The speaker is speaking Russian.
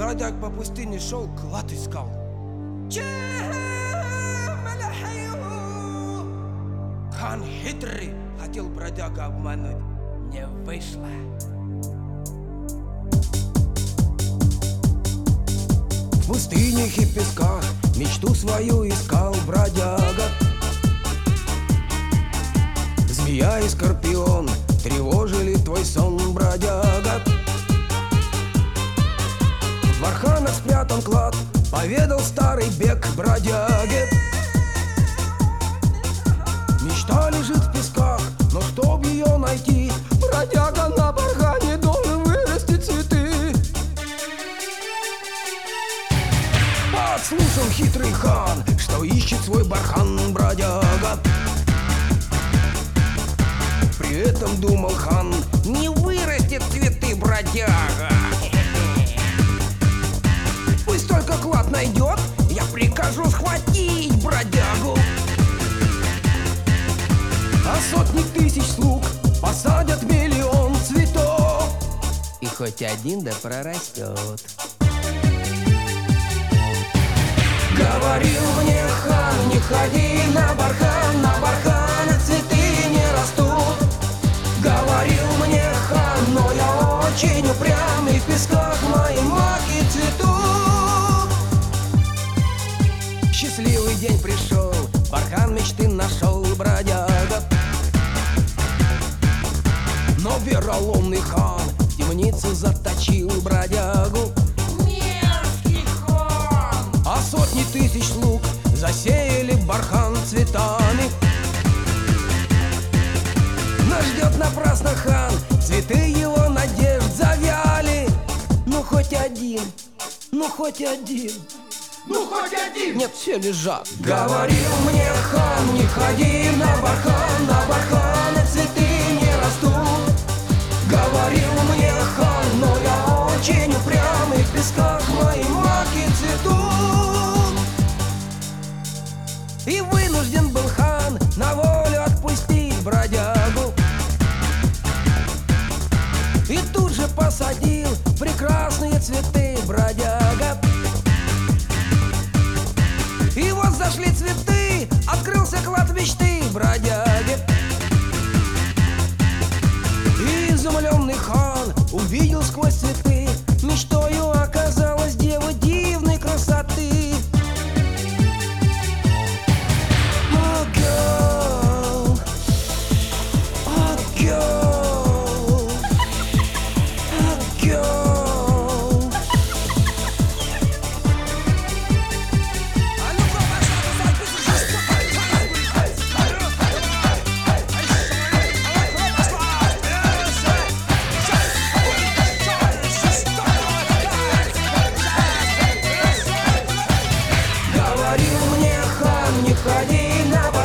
бродяг по пустыне шел, клад искал. Хан хитрый, хотел бродяга обмануть, не вышло. В пустынях и песках мечту свою искал бродяга. Змея и скорпион тревожили твой сон, бродяга. В барханах спрятан клад, поведал старый бег бродяге. Мечта лежит в песках, но чтоб ее найти, бродяга на бархане должен вырастить цветы. Подслушал хитрый хан, что ищет свой бархан бродяга. При этом думал хан: не вырастет цветы бродяга. Пусть только клад найдет, я прикажу схватить бродягу. А сотни тысяч слуг посадят миллион цветов, и хоть один да прорастет. Говорил мне хан: не ходи на барханах цветы не растут. Говорил мне хан, но я очень упрямый, в песках мои маки цветут. Счастливый день пришел, бархан мечты нашел бродяга. Но вероломный хан в темницу заточил бродягу. Мерзкий хан! А сотни тысяч слуг засеяли бархан цветами. Нас ждет напрасно хан, цветы его надежд завяли. Ну хоть один, ну хоть один, Ну хоть один! нет, все лежат. Говорил мне хан: не ходи на барханы цветы не растут. Говорил мне хан, но я очень упрямый, в песках мои маки цветут. И вынужден был хан на волю отпустить бродягу. И тут же посадил прекрасные цветы бродяга. И вот зашли цветы, открылся клад мечты бродяги. И изумленный хан увидел сквозь цветы, мечтою оказалась дева дивной красоты. Oh girl, oh girl, oh girl. Говорил мне хан: не ходи на